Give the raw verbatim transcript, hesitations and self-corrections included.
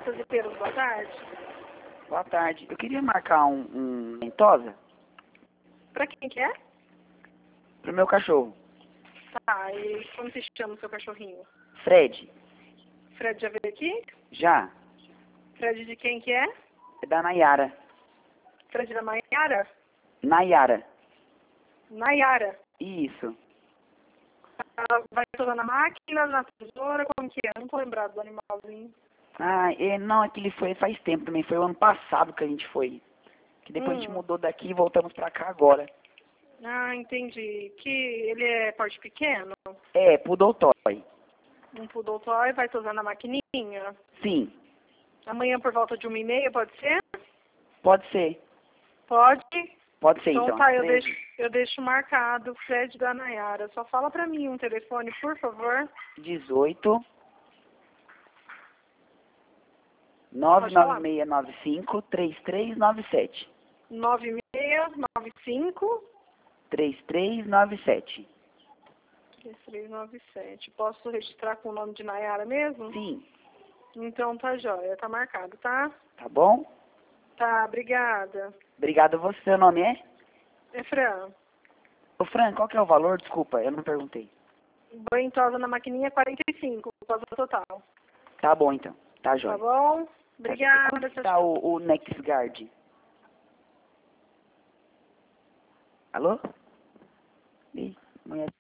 Frutas e peras, boa tarde. Boa tarde. Eu queria marcar um, um ventosa Pra quem que é? pro meu cachorro. Tá, e como se chama o seu cachorrinho? Fred. Fred já veio aqui? Já. Fred de quem que é? É da Nayara. Fred da Maiara? Nayara. Nayara. Isso. Ela vai toda na máquina, na tesoura, como que é? Não tô lembrado do animalzinho. Ah, é, não, é que ele foi faz tempo também. Foi o ano passado que a gente foi. Que depois a gente Hum. mudou daqui e voltamos pra cá agora. Ah, entendi. Que ele é porte pequeno? É, Poodle Toy. Um poodle toy, vai tosar na maquininha. Sim. Amanhã por volta de uma e meia, pode ser? Pode ser. Pode? Pode ser, Então então. tá, eu Fred. deixo, eu deixo marcado, Fred da Nayara. Só fala pra mim um telefone, por favor. dezoito nove Pode nove falar. seis nove cinco três três nove sete. nove seis nove cinco, três três nove sete. três três nove sete. Posso registrar com o nome de Nayara mesmo? Sim. Então tá jóia, tá marcado, tá? Tá bom? Tá, obrigada. Obrigado a você. Seu nome é? É Fran. Ô, Fran, qual que é o valor? Desculpa, eu não perguntei. Banho tosa na maquininha quarenta e cinco, tosa total. Tá bom, então. Tá, Tá jóia. bom? Tá, Obrigada. quanto que Tchau, tá tchau. o, o NexGuard? Alô? Ih, mulher.